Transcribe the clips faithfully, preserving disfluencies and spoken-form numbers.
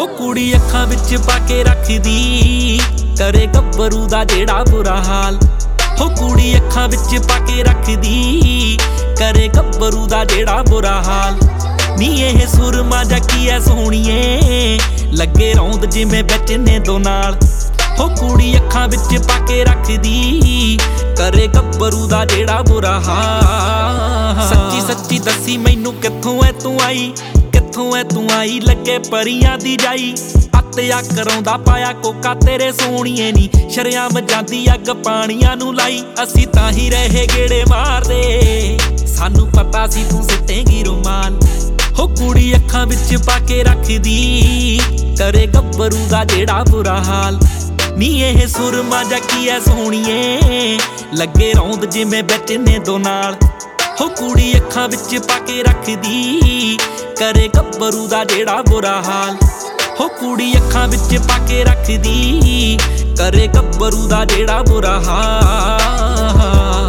हो कुड़ी अखां विच पाके रखदी करे गब्बरू दा जेड़ा बुरा हाल। हो कुड़ी अखां विच पाके रखदी करे गब्बरू दा जेड़ा बुरा हाल। नी एह सुरमा जा की ऐ सोहणीए लगे रौंद जिवें विच ने दो नाल। हो कुड़ी अखां विच पाके रखदी करे गब्बरू दा जेड़ा बुरा हाल। सच्ची सच्ची दसी मैनू कित्थों ऐ तू आई, कित्थों ऐ तू आई लगे परियां दी जाई। अत्या कराउंदा पाया कोका तेरे सोहणीए नी शरेआम जांदी अग पाणियां नू लाई। असी तां ही रहे गेड़े मारदे सानू पता सी तू सिट्टेंगी रुमाल। हो कुड़ी अखां विच पाके रखदी करे गब्बरू दा जेड़ा बुरा हाल। नी एह सुरमा जा की ऐ सोहणीए लगे रौंद जिवें विच ने दो नाल। हो कुड़ी अखां विच पाके रखदी करे गब्बरू दा जेड़ा बुरा हाल। हो कुड़ी अखां विच पाके रखदी करे गब्बरू दा जेड़ा बुरा हाल।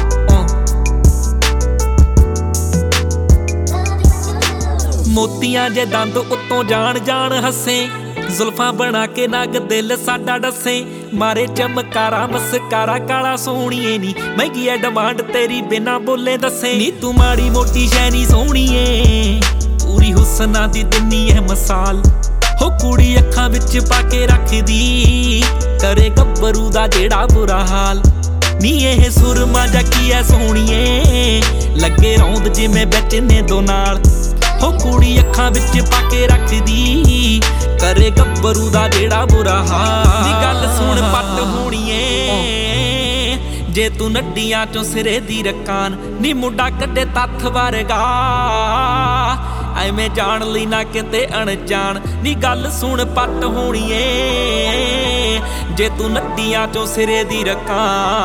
मोतियां जे दंद उत्तों जान जान हसे, जुल्फां बना के नग दिल साडा डसे। मारे चमकारा मस्कारा काला सोहणीए नी महंगी है डिमांड तेरी बिना बोले दसे। नी तू माड़ी मोटी शैनी सोहणीए पूरी हुस्ना दी दिन्नी है मिसाल। हो कुड़ी अखां विच पाके रखदी करे गब्बरू दा जेड़ा बुरा हाल। नी एह सुरमा जा की ऐ सोहणीए लगे रौंद जिवें विच ने दो नाल। हो कुड़ी अखां विच पाके रखदी करे गब्बरू दा जेड़ा बुरा हाल। नी गल सुण पट होणीए जे तू नड्डियां चों सिरे दी रकान। नी मुंडा कड्डे तत्थ वर्गा ਐਵੇਂ ਜਾਣ ਲਈ ਨਾ ਕਿਤੇ ਅਣਜਾਣ। ਨੀ ਗੱਲ ਸੁਣ ਪੱਟ ਹੋਣੀਏ ਜੇ ਤੂੰ ਨੱਡੀਆਂ ਚੋਂ ਸਿਰੇ ਦੀ ਰਕਾਂ।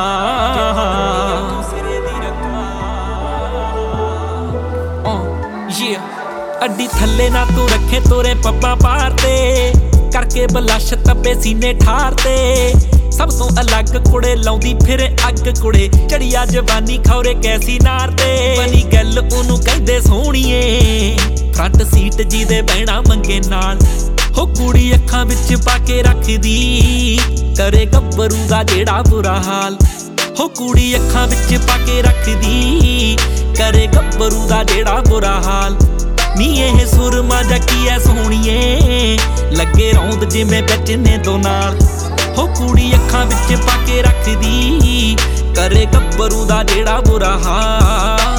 ਅੱਡੀ ਥੱਲੇ ਨਾ ਤੂੰ ਰੱਖੇ ਤੋਰੇ ਪੱਬਾਂ ਪਾਰ ਤੇ ਕਰਕੇ ਬਲਸ਼ ਤੱਪੇ ਸੀਨੇ ਠਾਰ ਤੇ। ਸਭ ਤੋਂ ਅਲੱਗ ਕੁੜੇ ਲਾਉਂਦੀ ਫਿਰੇ ਅੱਗ ਕੁੜੇ ਚੜੀਆ ਜਵਾਨੀ ਖੌਰੇ ਕੈਸੀ ਨਾਰ ਤੇ। ਬਣੀ ਗੱਲ ਉਹਨੂੰ ਕਹਿੰਦੇ ਸੋਹਣੀਏ ਫਰੰਟ ਸੀਟ ਜੀ ਦੇ ਬਹਿਣਾ ਮੰਗੇ ਨਾਲ। ਹੋ ਕੁੜੀ ਅੱਖਾਂ ਵਿੱਚ ਪਾਕੇ ਰੱਖਦੀ ਕਰੇ ਗੱਭਰੂ ਦਾ ਜਿਹੜਾ ਬੁਰਾ ਹਾਲ। ਹੋ ਕੁੜੀ ਅੱਖਾਂ ਵਿੱਚ ਪਾਕੇ ਰੱਖਦੀ ਕਰੇ ਗੱਭਰੂ ਦਾ ਜਿਹੜਾ ਬੁਰਾ ਹਾਲ। ਨੀ ਇਹ ਸੁਰਮਾ ਜਾ ਕੀ ਐ ਸੋਹਣੀਏ ਲੱਗੇ ਰੌਂਦ ਜਿਵੇਂ ਵਿੱਚ ਨੇ ਦੋ ਨਾਲ। ਹੋ ਕੁੜੀ ਅੱਖਾਂ ਵਿੱਚ ਪਾਕੇ ਰੱਖਦੀ ਕਰੇ ਗੱਭਰੂ ਦਾ ਜਿਹੜਾ ਬੁਰਾ ਹਾਲ।